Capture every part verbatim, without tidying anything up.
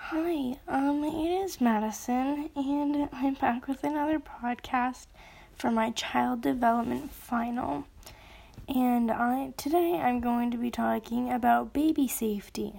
Hi, um, it is Madison, and I'm back with another podcast for my child development final. And I today I'm going to be talking about baby safety,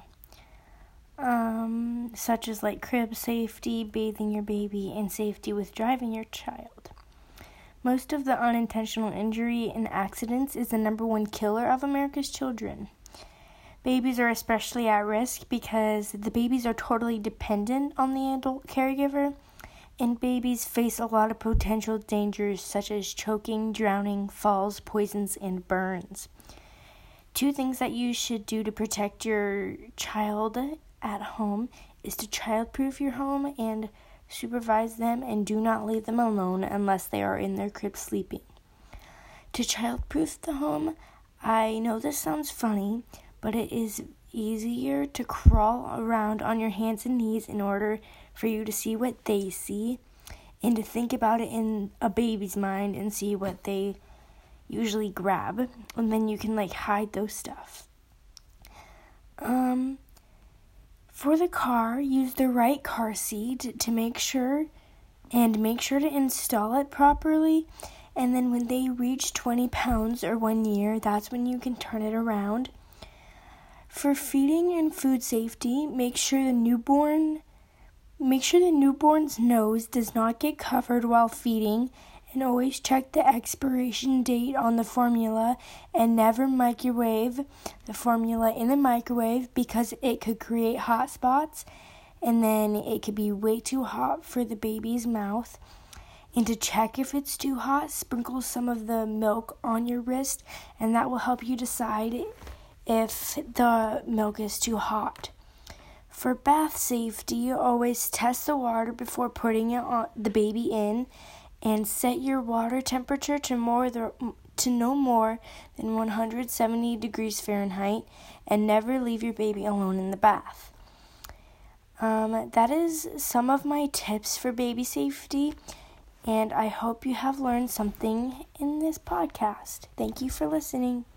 um, such as like crib safety, bathing your baby, and safety with driving your child. Most of the unintentional injury and accidents is the number one killer of America's children. Babies are especially at risk because the babies are totally dependent on the adult caregiver, and babies face a lot of potential dangers such as choking, drowning, falls, poisons, and burns. Two things that you should do to protect your child at home is to childproof your home and supervise them, and do not leave them alone unless they are in their crib sleeping. To childproof the home, I know this sounds funny, but it is easier to crawl around on your hands and knees in order for you to see what they see, and to think about it in a baby's mind and see what they usually grab, and then you can like hide those stuff. Um, for the car, use the right car seat to make sure, and make sure to install it properly, and then when they reach twenty pounds or one year, that's when you can turn it around. For feeding and food safety, make sure the newborn, make sure the newborn's nose does not get covered while feeding, and always check the expiration date on the formula, and never microwave the formula in the microwave because it could create hot spots, and then it could be way too hot for the baby's mouth. And to check if it's too hot, sprinkle some of the milk on your wrist, and that will help you decide if the milk is too hot. For bath safety, always test the water before putting it on the baby in, and set your water temperature to more the, to no more than one hundred seventy degrees Fahrenheit, and never leave your baby alone in the bath. Um, that is some of my tips for baby safety, and I hope you have learned something in this podcast. Thank you for listening.